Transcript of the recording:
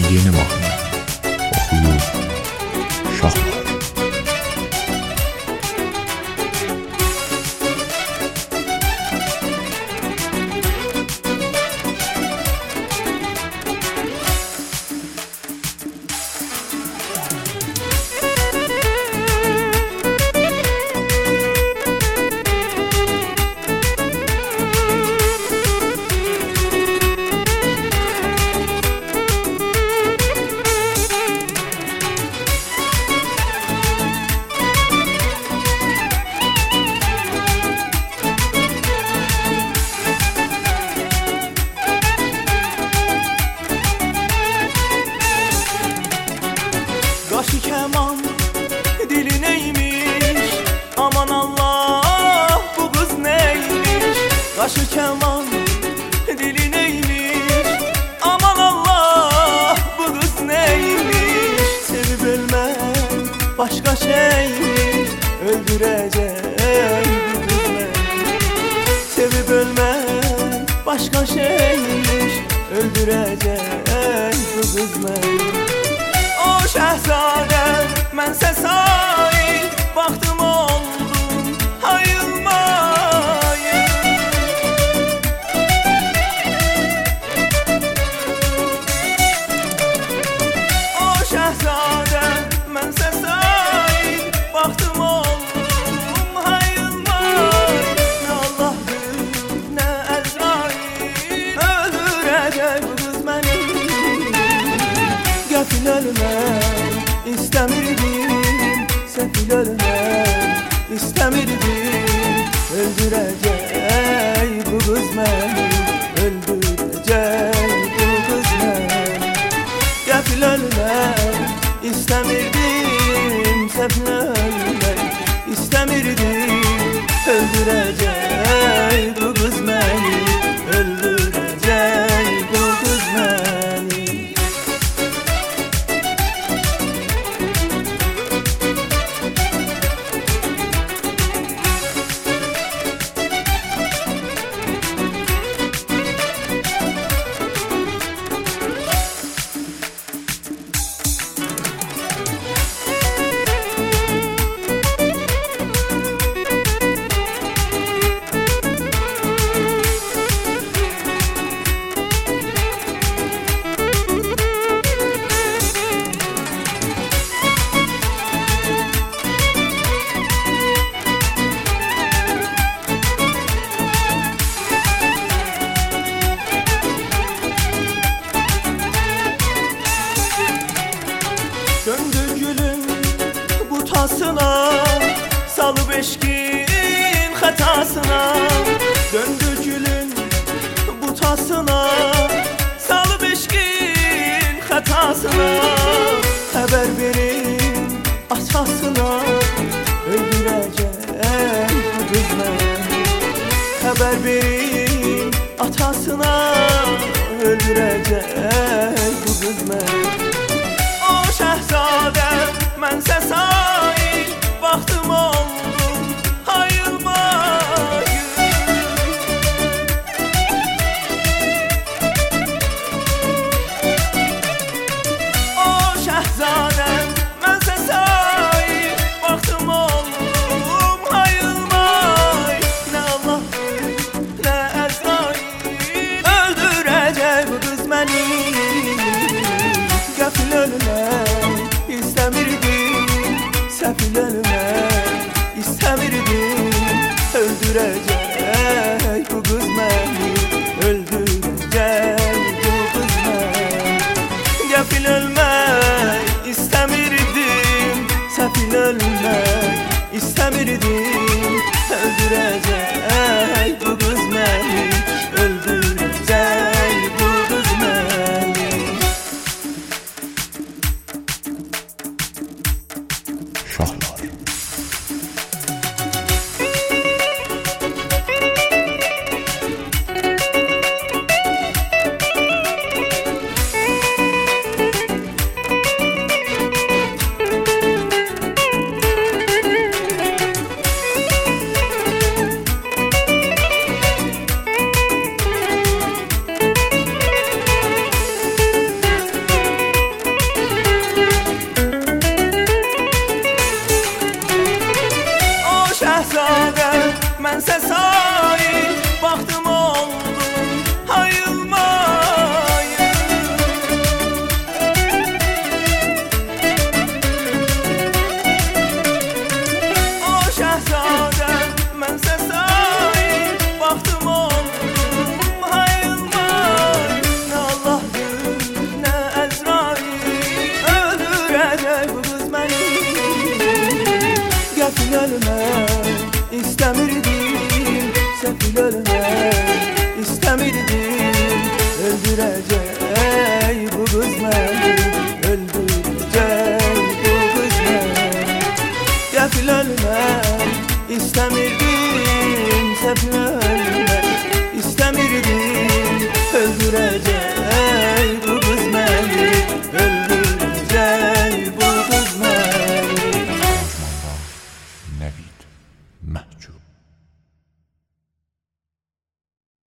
yeni mahnı oxuyur şahlar. Qaşı keman dili neymiş, aman Allah bu kız neymiş. Qaşı keman dili neymiş, aman Allah bu kız neymiş. Sevip ölmem başka şeymiş, öldürecek bu kız neymiş. Sevip ölmem başka şeymiş, öldürecek bu kız neymiş. O şehzadem, mənsə sahil, vaxtım oldum hayılmayın. O şehzadem, mənsə sahil, vaxtım oldum hayılmayın. Nə Allah'dır, nə Əzrail, öldürəcək bu qız məni. Qəfil ölmək İstəmirdim, səfil ölmək İstəmirdim, öldürəcək bu qız məni, öldürəcək bu qız məni. Qəfil ölmək İstəmirdim, səfil ölmək İstəmirdim, öldürəcək bu qız məni, öldürəcək bu qız məni. Döndü gülün butasına, salıp eşkin hatasına. Döndü gülün butasına, salıp eşkin hatasına. Haber verin atasına, öldürecek bu kız məni. Haber verin atasına, öldürecek bu kız məni. O şehzadem, mənsə sahil, vaxtım oldum hayılmayın. O şehzadem, mənsə sahil, vaxtım oldum hayılmayın. Nə Allah'dır, nə Əzrail, öldürəcək bu qız məni. Qəfil ölmək İstəmirdim, səfil ölmək İstəmirdim, öldürəcək bu qız məni, öldürəcək bu qız məni. Qəfil ölmək İstəmirdim, səfil ölmək İstəmirdim, öldürəcək bu qız məni, öldürəcək bu qız məni. Şahlar. öldürecek bu kız beni, öldürecek bu kız beni. Qəfil ölmək istemirdim, səfil ölmək istemirdim, öldürecek